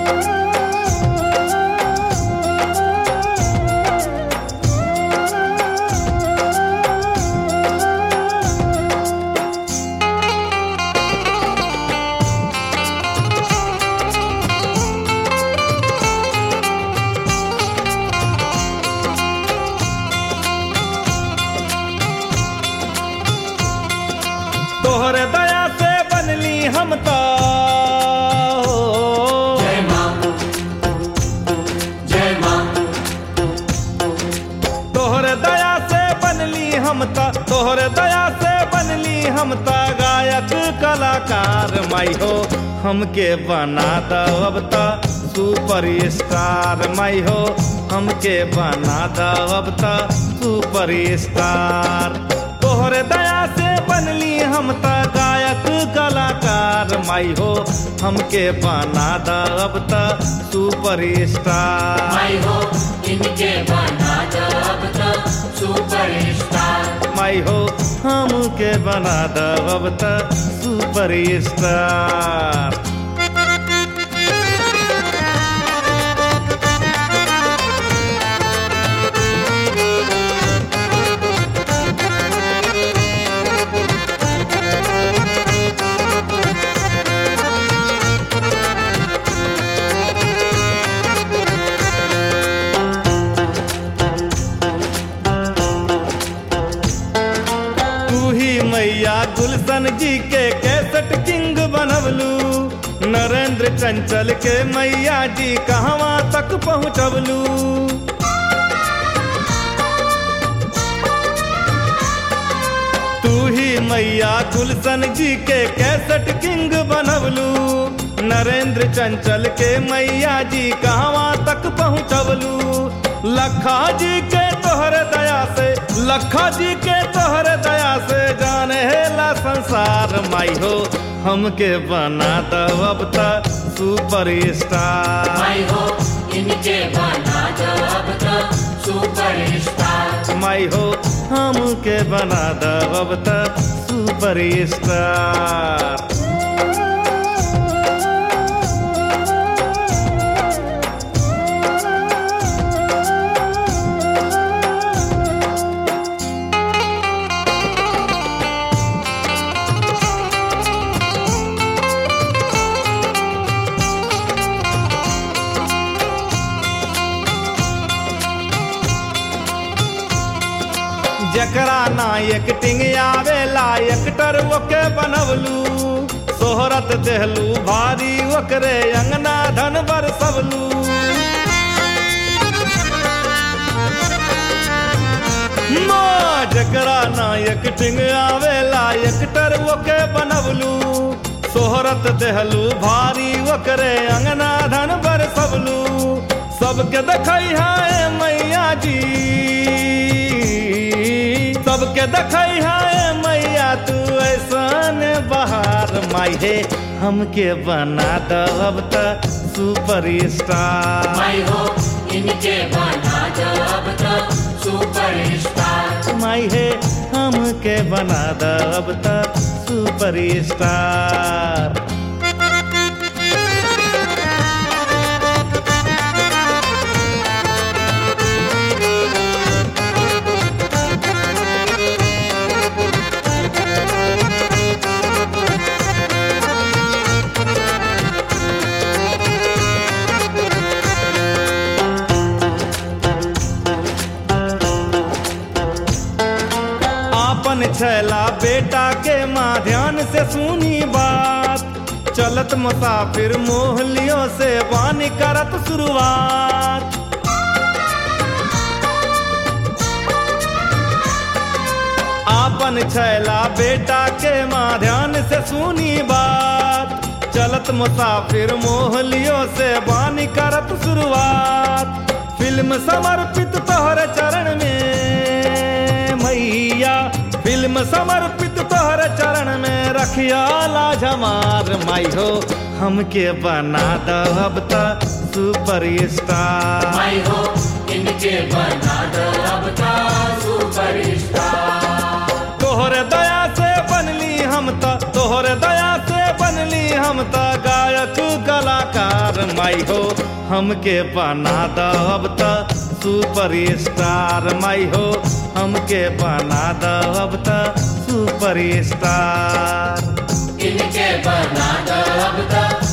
तोहरे दया से बनली हम तो जय मां जय मां तोहरे दया से बनली हम तो तोहरे दया से बनली हम तो गायक कलाकार माई हो हमके बना दो अब तो सुपर स्टार माई हो हमके बना दो अब तो सुपर स्टार तोहरे दया से बनली हम तो गायक कलाकार माई हो हमके बना दो अब तो सुपर स्टार माई हो इनके बना दो अब तो सुपर स्टार माई हो हमके बना दो अब तो सुपर स्टार मैया गुलशन जी के कैसेट किंग बनवलू नरेंद्र चंचल के मैया जी कहवा तक पहुँचवलू तू ही मैया गुलशन जी के कैसेट किंग बनवलू नरेंद्र चंचल के मैया जी कहवा तक पहुँचवलू लखा जी के तोहरे दया से लखा जी के तोहरे दया से जाने ला संसार माई हो हमके बना दो अब तो सुपर स्टार माई हो इनके बना दो अब तो सुपर स्टार माई हो हमके बना दो अब तो सुपर स्टार जकरा ना एक्टिंग आवेला एक्टर ओके बनवलू सोहरत देहलू भारी ओकरे अंगना धन बरसवलू जकरा ना एक्टिंग आवेला एक्टर ओके बनवलू सोहरत देहलू भारी ओकरे अंगना धन बरसवलू सबके देखई है मैया जी सबके देखई है मैया तू ऐसन बहार माई हे हमके बना दो अब तो सुपर स्टार माई हो इनके बना दो अब तो सुपर स्टार माई हे हमके बना दो अब तो सुपर स्टार छैला बेटा के माँ ध्यान से सुनी बात चलत मुसाफिर मोहलियों से वानी करत शुरुआत आपन छैला बेटा के माँ ध्यान से सुनी बात चलत मुसाफिर मोहलियों से वानी करत शुरुआत फिल्म समर्पित तोहरे चरण में मैया फिल्म समर्पित तोहरे चरण में रखिया लाज हमार माई हो हमके बना दो अब तो सुपर स्टार माई हो इनके बना दो अब तो सुपर स्टार तोहरे दया से बनली हम तो तोहरे दया से बनली हम तो गायक कलाकार माई हो हमके बना दो अब तो सुपर स्टार माई हो हमके बना दो अब तो सुपर स्टार इनके बना दो अब तो